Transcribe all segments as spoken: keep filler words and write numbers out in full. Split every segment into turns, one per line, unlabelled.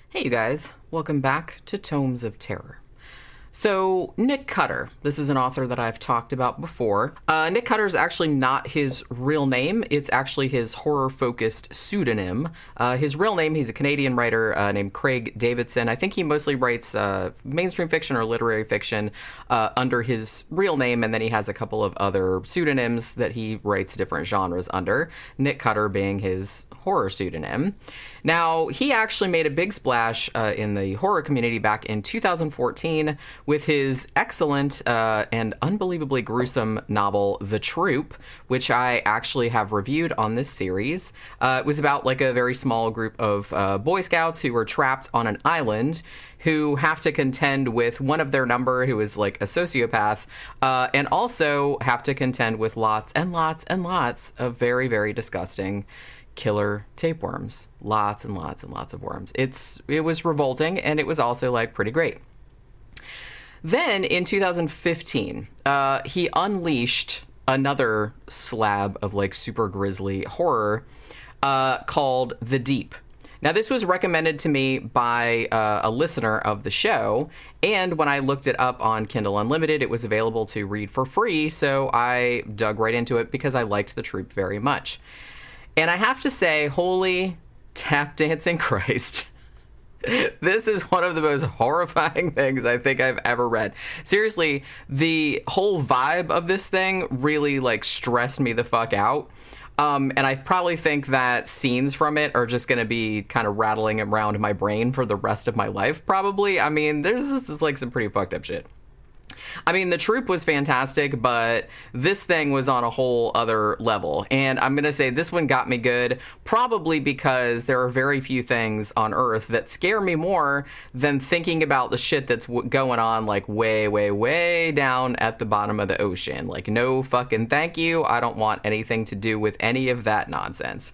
Hey, you guys. Welcome back to Tomes of Terror. So, Nick Cutter, this is an author that I've talked about before. Uh, Nick Cutter is actually not his real name. It's actually his horror-focused pseudonym. Uh, his real name, he's a Canadian writer uh, named Craig Davidson. I think he mostly writes uh, mainstream fiction or literary fiction uh, under his real name, and then he has a couple of other pseudonyms that he writes different genres under, Nick Cutter being his horror pseudonym. Now, he actually made a big splash uh, in the horror community back in two thousand fourteen with his excellent uh, and unbelievably gruesome novel, The Troop, which I actually have reviewed on this series. Uh, it was about like a very small group of uh, Boy Scouts who were trapped on an island who have to contend with one of their number who is like a sociopath, uh, and also have to contend with lots and lots and lots of very, very disgusting killer tapeworms. Lots and lots and lots of worms. It's it was revolting, and it was also like pretty great. Then in two thousand fifteen, uh, he unleashed another slab of like super grisly horror uh, called The Deep. Now, this was recommended to me by uh, a listener of the show, and when I looked it up on Kindle Unlimited, it was available to read for free, so I dug right into it because I liked The Troop very much. And I have to say, holy tap dancing Christ. This is one of the most horrifying things I think I've ever read. Seriously, the whole vibe of this thing really, like, stressed me the fuck out. Um, and I probably think that scenes from it are just going to be kind of rattling around in my brain for the rest of my life, probably. I mean, there's this is, like, some pretty fucked up shit. I mean, The Troop was fantastic, but this thing was on a whole other level. And I'm going to say this one got me good, probably because there are very few things on Earth that scare me more than thinking about the shit that's w- going on, like, way, way, way down at the bottom of the ocean. Like, no fucking thank you. I don't want anything to do with any of that nonsense.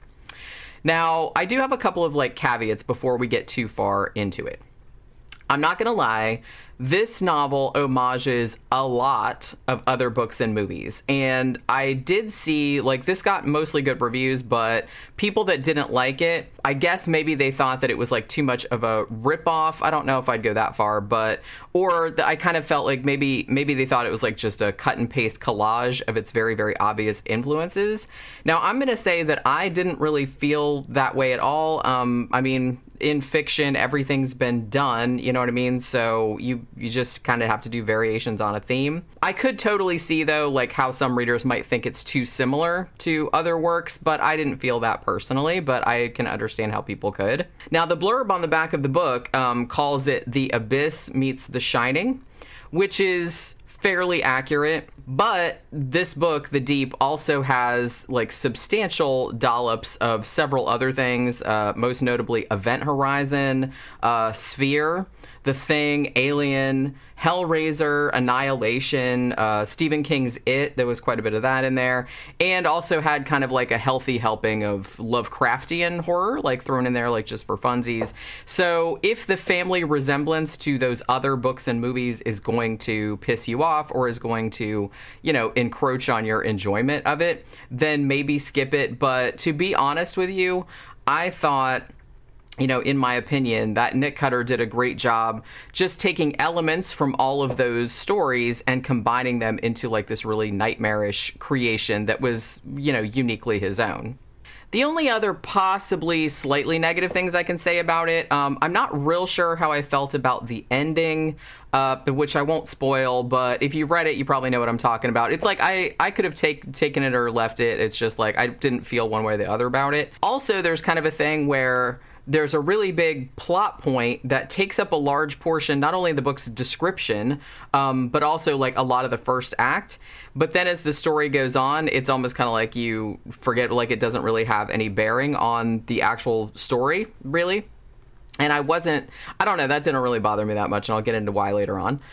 Now, I do have a couple of, like, caveats before we get too far into it. I'm not going to lie, this novel homages a lot of other books and movies. And I did see, like, this got mostly good reviews, but people that didn't like it, I guess maybe they thought that it was, like, too much of a ripoff. I don't know if I'd go that far, but, or the, I kind of felt like maybe, maybe they thought it was, like, just a cut and paste collage of its very, very obvious influences. Now, I'm going to say that I didn't really feel that way at all. Um, I mean, in fiction, everything's been done, you know what I mean? So you you just kind of have to do variations on a theme. I could totally see, though, like how some readers might think it's too similar to other works, but I didn't feel that personally, but I can understand how people could. Now, the blurb on the back of the book um, calls it The Abyss Meets The Shining, which is fairly accurate, but this book, The Deep, also has like substantial dollops of several other things, uh, most notably Event Horizon, uh, Sphere, The Thing, Alien, Hellraiser, Annihilation, uh, Stephen King's It. There was quite a bit of that in there, and also had kind of like a healthy helping of Lovecraftian horror, like thrown in there like just for funsies. So if the family resemblance to those other books and movies is going to piss you off or is going to, you know, encroach on your enjoyment of it, then maybe skip it. But to be honest with you, I thought, you know, in my opinion, that Nick Cutter did a great job just taking elements from all of those stories and combining them into like this really nightmarish creation that was, you know, uniquely his own. The only other possibly slightly negative things I can say about it, um, I'm not real sure how I felt about the ending, uh, which I won't spoil, but if you've read it, you probably know what I'm talking about. It's like I, I could have take, taken it or left it. It's just like I didn't feel one way or the other about it. Also, there's kind of a thing where there's a really big plot point that takes up a large portion, not only of the book's description, um, but also like a lot of the first act. But then as the story goes on, it's almost kind of like you forget, like it doesn't really have any bearing on the actual story, really. And I wasn't, I don't know, that didn't really bother me that much, and I'll get into why later on.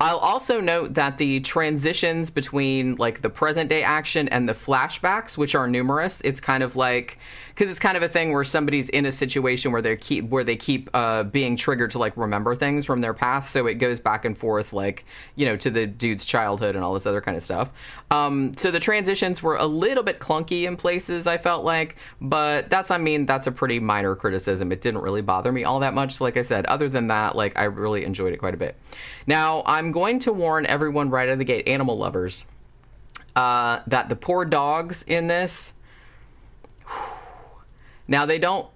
I'll also note that the transitions between like the present day action and the flashbacks, which are numerous, it's kind of like, because it's kind of a thing where somebody's in a situation where they keep where they keep uh, being triggered to like remember things from their past, so it goes back and forth, like, you know, to the dude's childhood and all this other kind of stuff. Um, so the transitions were a little bit clunky in places, I felt like, but that's, I mean, that's a pretty minor criticism. It didn't really bother me all that much. So like I said, other than that, like, I really enjoyed it quite a bit. Now, I'm going to warn everyone right out of the gate, animal lovers, uh, that the poor dogs in this, now they don't,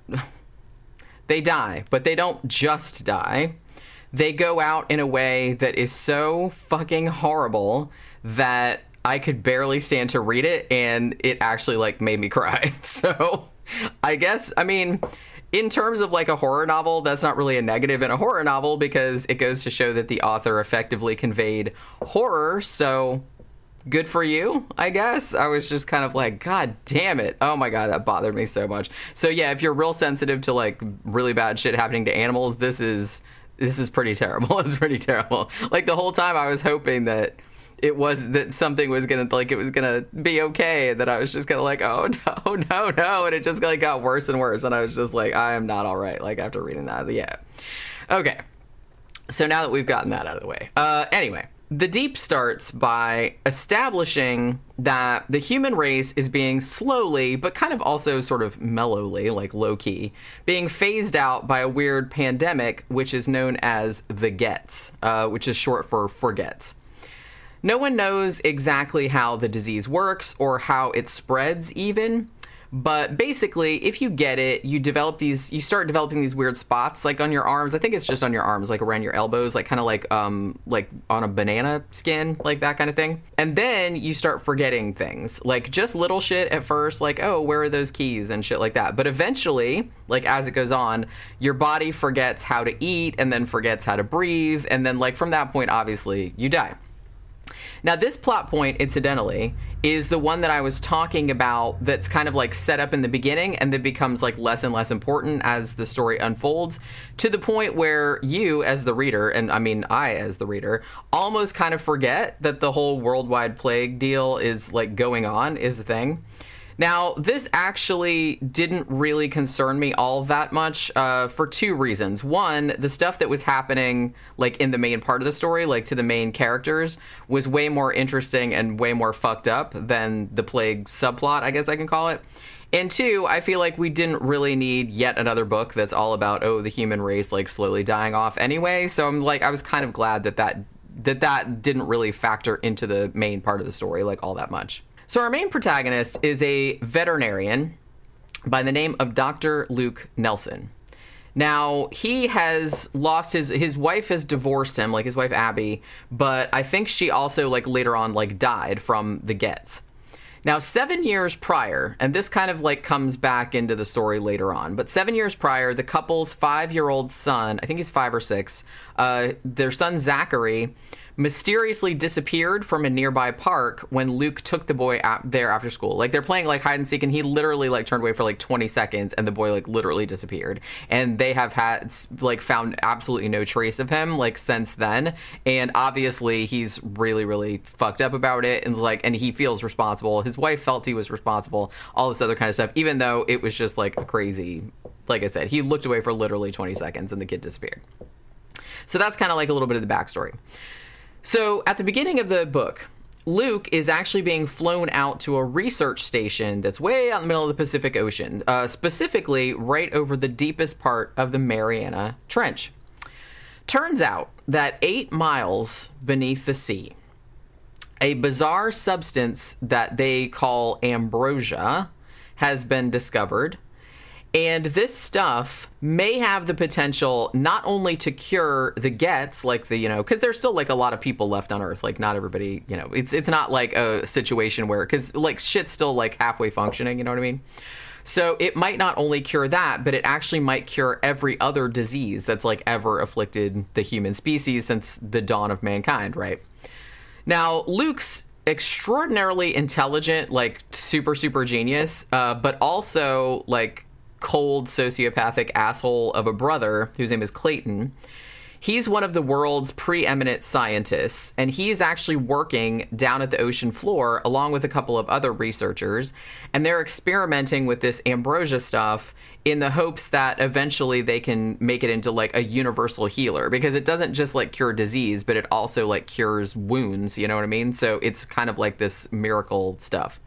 they die, but they don't just die. They go out in a way that is so fucking horrible that I could barely stand to read it, and it actually, like, made me cry. So, I guess, I mean, in terms of, like, a horror novel, that's not really a negative in a horror novel, because it goes to show that the author effectively conveyed horror, so good for you, I guess. I was just kind of like, God damn it. Oh my God, that bothered me so much. So yeah, if you're real sensitive to like really bad shit happening to animals, this is this is pretty terrible. It's pretty terrible. Like the whole time I was hoping that it was that something was gonna like it was gonna be okay, that I was just gonna like, oh no, no, no, and it just like got worse and worse, and I was just like, I am not all right, like after reading that. Yeah. Okay. So now that we've gotten that out of the way. Uh anyway. The Deep starts by establishing that the human race is being slowly, but kind of also sort of mellowly, like low-key, being phased out by a weird pandemic, which is known as the Gets, uh, which is short for forgets. No one knows exactly how the disease works or how it spreads even, but basically, if you get it, you develop these, you start developing these weird spots, like on your arms. I think it's just on your arms, like around your elbows, like kind of like, um, like on a banana skin, like that kind of thing. And then you start forgetting things, like just little shit at first, like, oh, where are those keys and shit like that. But eventually, like as it goes on, your body forgets how to eat and then forgets how to breathe. And then like from that point, obviously, you die. Now, this plot point, incidentally, is the one that I was talking about that's kind of like set up in the beginning and then becomes like less and less important as the story unfolds, to the point where you as the reader, and I mean I as the reader, almost kind of forget that the whole worldwide plague deal is like going on, is a thing. Now, this actually didn't really concern me all that much uh, for two reasons. One, the stuff that was happening like in the main part of the story, like to the main characters, was way more interesting and way more fucked up than the plague subplot, I guess I can call it. And two, I feel like we didn't really need yet another book that's all about, oh, the human race like slowly dying off anyway. So I'm like, I was kind of glad that that, that, that didn't really factor into the main part of the story like all that much. So our main protagonist is a veterinarian by the name of Doctor Luke Nelson. Now, he has lost his, his wife has divorced him, like his wife Abby, but I think she also like later on like died from the Gets. Now, seven years prior, and this kind of like comes back into the story later on, but seven years prior, the couple's five-year-old son, I think he's five or six, uh, their son Zachary, mysteriously disappeared from a nearby park when Luke took the boy out there after school. Like, they're playing, like, hide and seek, and he literally, like, turned away for, like, twenty seconds, and the boy, like, literally disappeared. And they have had, like, found absolutely no trace of him, like, since then. And obviously, he's really, really fucked up about it, and, like, and he feels responsible. His wife felt he was responsible, all this other kind of stuff, even though it was just, like, a crazy, like I said, he looked away for literally twenty seconds, and the kid disappeared. So that's kind of, like, a little bit of the backstory. So at the beginning of the book, Luke is actually being flown out to a research station that's way out in the middle of the Pacific Ocean, uh, specifically right over the deepest part of the Mariana Trench. Turns out that eight miles beneath the sea, a bizarre substance that they call ambrosia has been discovered. And this stuff may have the potential not only to cure the Gets, like the, you know, because there's still like a lot of people left on Earth, like not everybody, you know, it's it's not like a situation where, because like shit's still like halfway functioning, you know what I mean? So it might not only cure that, but it actually might cure every other disease that's like ever afflicted the human species since the dawn of mankind, right? Now, Luke's extraordinarily intelligent, like super, super genius, uh, but also like cold sociopathic asshole of a brother whose name is Clayton. He's one of the world's preeminent scientists, and he's actually working down at the ocean floor along with a couple of other researchers, and they're experimenting with this ambrosia stuff in the hopes that eventually they can make it into like a universal healer, because it doesn't just like cure disease, but it also like cures wounds, you know what I mean? So it's kind of like this miracle stuff.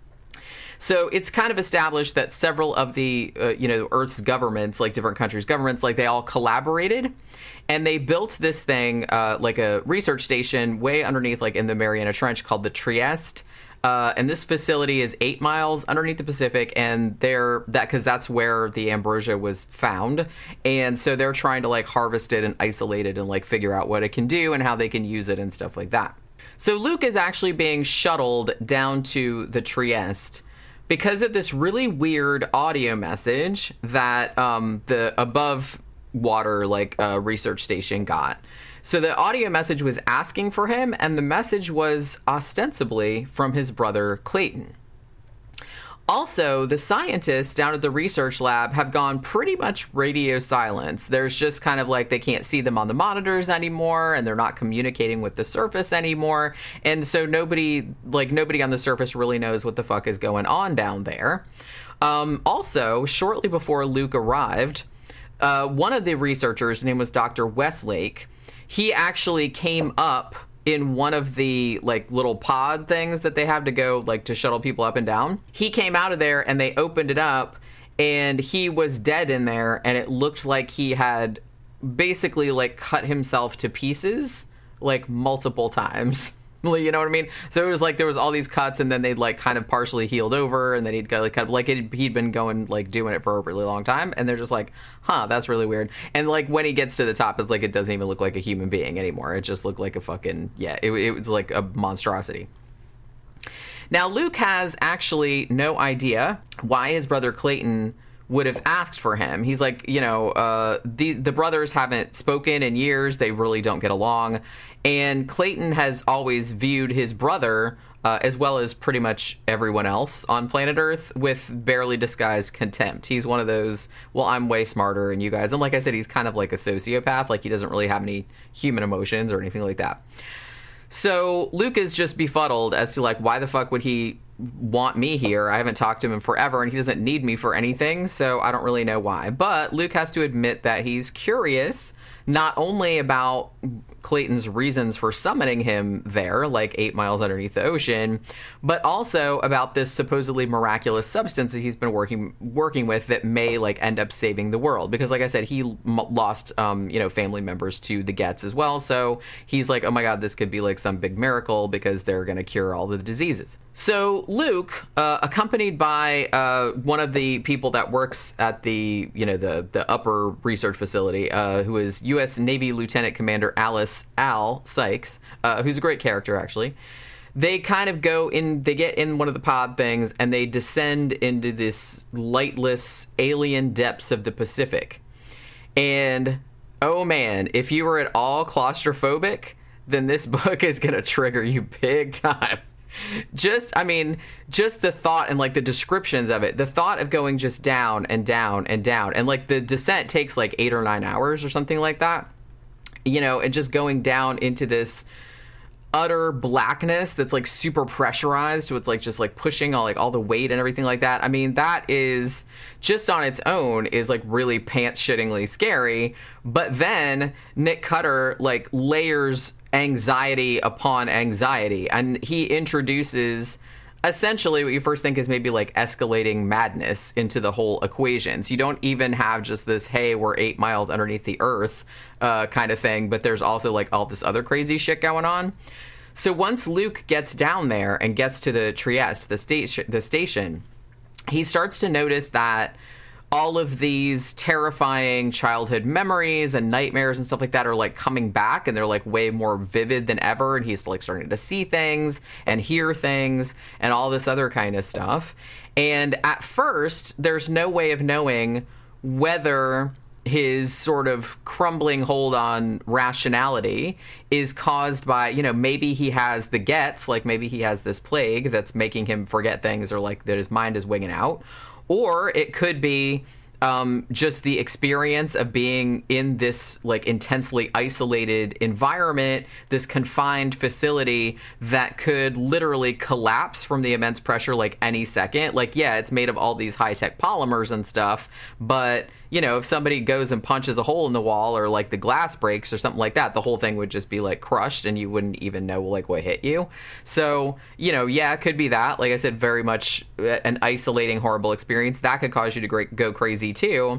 So it's kind of established that several of the, uh, you know, Earth's governments, like different countries' governments, like they all collaborated, and they built this thing, uh, like a research station way underneath, like in the Mariana Trench, called the Trieste. Uh, and this facility is eight miles underneath the Pacific, and they're that because that's where the ambrosia was found. And so they're trying to like harvest it and isolate it and like figure out what it can do and how they can use it and stuff like that. So Luke is actually being shuttled down to the Trieste because of this really weird audio message that um, the above water like uh, research station got. So the audio message was asking for him, and the message was ostensibly from his brother Clayton. Also, the scientists down at the research lab have gone pretty much radio silence. There's just kind of like they can't see them on the monitors anymore, and they're not communicating with the surface anymore. And so nobody, like nobody on the surface really knows what the fuck is going on down there. Um, also, shortly before Luke arrived, uh, one of the researchers, his name was Doctor Westlake, he actually came up in one of the like little pod things that they have to go like to shuttle people up and down. He came out of there and they opened it up, and he was dead in there, and it looked like he had basically like cut himself to pieces like multiple times. You know what I mean? So it was like there was all these cuts, and then they'd like kind of partially healed over, and then he'd go like kind of like it, he'd been going like doing it for a really long time, and they're just like, huh, that's really weird. And like when he gets to the top, it's like it doesn't even look like a human being anymore. It just looked like a fucking yeah. It, it was like a monstrosity. Now Luke has actually no idea why his brother Clayton would have asked for him. He's like, you know, uh, the, the brothers haven't spoken in years. They really don't get along. And Clayton has always viewed his brother, uh, as well as pretty much everyone else on planet Earth, with barely disguised contempt. He's one of those, well, I'm way smarter than you guys. And like I said, he's kind of like a sociopath. Like he doesn't really have any human emotions or anything like that. So Luke is just befuddled as to like, why the fuck would he want me here? I haven't talked to him in forever, and he doesn't need me for anything, so I don't really know why. But Luke has to admit that he's curious not only about Clayton's reasons for summoning him there, like eight miles underneath the ocean, but also about this supposedly miraculous substance that he's been working working with that may like end up saving the world. Because like I said, he m- lost um, you know, family members to the Gets as well, so he's like, oh my god, this could be like some big miracle because they're going to cure all the diseases. So Luke, uh, accompanied by uh, one of the people that works at the, you know, the the upper research facility, uh, who is U S Navy Lieutenant Commander Alice Al Sykes, uh, who's a great character actually. They kind of go in, they get in one of the pod things, and they descend into this lightless alien depths of the Pacific. And oh man, if you were at all claustrophobic, then this book is going to trigger you big time. Just, I mean, just the thought and like the descriptions of it, the thought of going just down and down and down, and like the descent takes like eight or nine hours or something like that, you know, and just going down into this utter blackness that's like super pressurized, so it's like just like pushing all like all the weight and everything like that. I mean, that is just on its own is like really pants shittingly scary. But then Nick Cutter like layers anxiety upon anxiety, and he introduces essentially what you first think is maybe like escalating madness into the whole equation. So you don't even have just this, hey, we're eight miles underneath the earth uh, kind of thing, but there's also like all this other crazy shit going on. So once Luke gets down there and gets to the Trieste, the station, the station, he starts to notice that all of these terrifying childhood memories and nightmares and stuff like that are like coming back, and they're like way more vivid than ever. And he's like starting to see things and hear things and all this other kind of stuff. And at first, there's no way of knowing whether his sort of crumbling hold on rationality is caused by, you know, maybe he has the Gets, like maybe he has this plague that's making him forget things, or like that his mind is wigging out. Or it could be um, just the experience of being in this like intensely isolated environment, this confined facility that could literally collapse from the immense pressure like any second. Like, yeah, it's made of all these high-tech polymers and stuff, but you know, if somebody goes and punches a hole in the wall or like the glass breaks or something like that, the whole thing would just be like crushed and you wouldn't even know like what hit you. So, you know, yeah, it could be that. Like I said, very much an isolating, horrible experience that could cause you to go crazy too.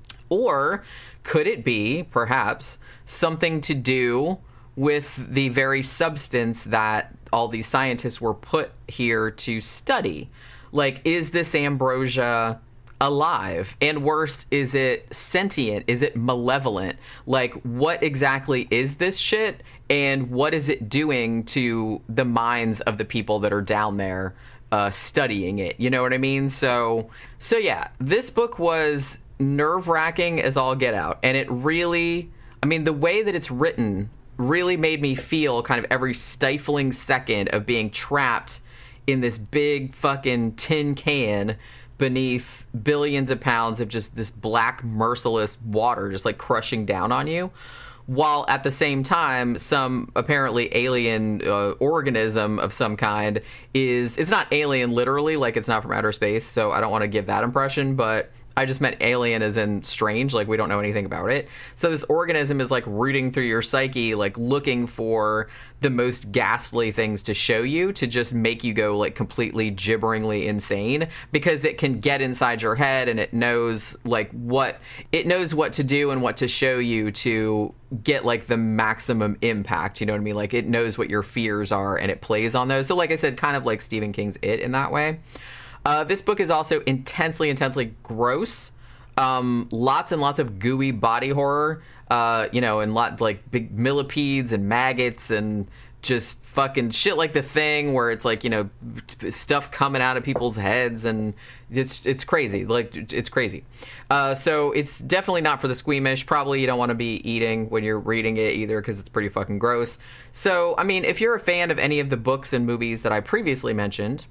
Or could it be perhaps something to do with the very substance that all these scientists were put here to study? Like, is this ambrosia alive? And worse, is it sentient? Is it malevolent? Like, what exactly is this shit? And what is it doing to the minds of the people that are down there uh, studying it? You know what I mean? So, so yeah, this book was nerve-wracking as all get out. And it really, I mean, the way that it's written really made me feel kind of every stifling second of being trapped in this big fucking tin can beneath billions of pounds of just this black, merciless water just like crushing down on you, while at the same time some apparently alien uh, organism of some kind is, it's not alien literally, like it's not from outer space, so I don't want to give that impression, but I just meant alien as in strange, like we don't know anything about it. So this organism is like rooting through your psyche, like looking for the most ghastly things to show you, to just make you go like completely gibberingly insane, because it can get inside your head and it knows like what it knows what to do and what to show you to get like the maximum impact, you know what I mean? Like it knows what your fears are and it plays on those. So like I said, kind of like Stephen King's It in that way. Uh, this book is also intensely, intensely gross. Um, lots and lots of gooey body horror, uh, you know, and lot like big millipedes and maggots and just fucking shit like The Thing, where it's like, you know, stuff coming out of people's heads, and it's it's crazy. Like, it's crazy. Uh, so it's definitely not for the squeamish. Probably you don't want to be eating when you're reading it either, because it's pretty fucking gross. So, I mean, if you're a fan of any of the books and movies that I previously mentioned,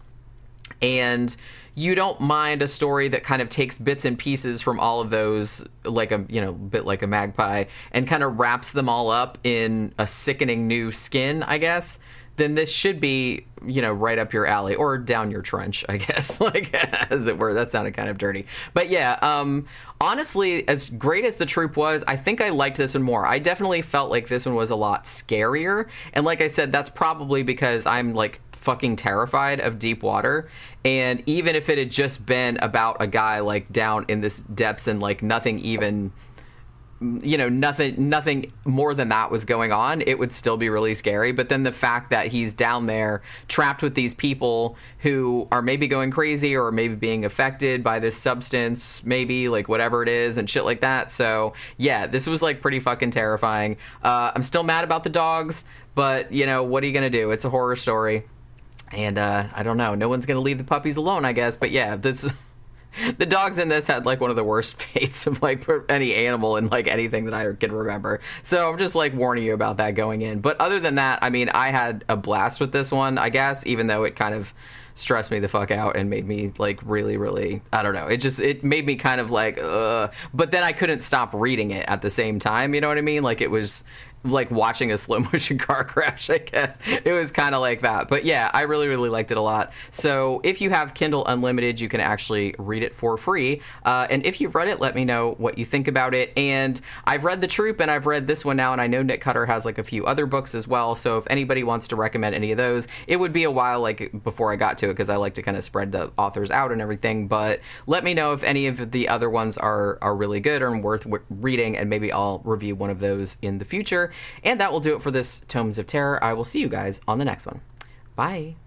and you don't mind a story that kind of takes bits and pieces from all of those, like a, you know, bit like a magpie, and kind of wraps them all up in a sickening new skin, I guess, then this should be, you know, right up your alley, or down your trench, I guess, like, as it were. That sounded kind of dirty. But yeah, um, honestly, as great as The Troop was, I think I liked this one more. I definitely felt like this one was a lot scarier. And like I said, that's probably because I'm, like, fucking terrified of deep water, and even if it had just been about a guy like down in this depths and like nothing even, you know, nothing nothing more than that was going on, it would still be really scary. But then the fact that he's down there trapped with these people who are maybe going crazy or maybe being affected by this substance, maybe, like, whatever it is, and shit like that. So yeah, this was like pretty fucking terrifying. uh I'm still mad about the dogs, but you know, what are you gonna do? It's a horror story. And, uh, I don't know. No one's going to leave the puppies alone, I guess. But, yeah, this the dogs in this had, like, one of the worst fates of, like, any animal in, like, anything that I can remember. So I'm just, like, warning you about that going in. But other than that, I mean, I had a blast with this one, I guess, even though it kind of stressed me the fuck out and made me, like, really, really, I don't know. It just, it made me kind of, like, ugh. But then I couldn't stop reading it at the same time, you know what I mean? Like, it was like watching a slow motion car crash, I guess. It was kind of like that. But yeah, I really, really liked it a lot. So if you have Kindle Unlimited, you can actually read it for free. Uh, and if you've read it, let me know what you think about it. And I've read The Troop, and I've read this one now, and I know Nick Cutter has like a few other books as well. So if anybody wants to recommend any of those, it would be a while like before I got to it, because I like to kind of spread the authors out and everything. But let me know if any of the other ones are, are really good or worth w- reading, and maybe I'll review one of those in the future. And that will do it for this Tomes of Terror. I will see you guys on the next one. Bye.